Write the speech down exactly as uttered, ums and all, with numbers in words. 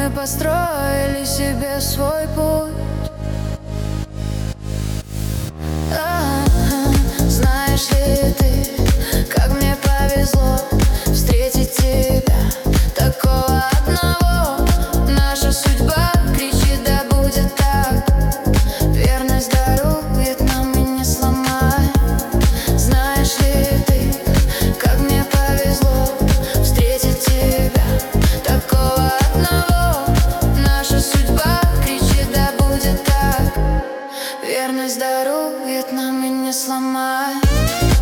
Мы построили себе свой путь. А-а-а. Знаешь ли ты, как мне повезло встретить тебя, такого одного. Наша судьба кричит, да будет так. Верность дарует нам и не сломай. Знаешь ли ты, как мне повезло встретить тебя, такого одного. Наша судьба кричит, да будет так. Верность дарует нам и не сломай.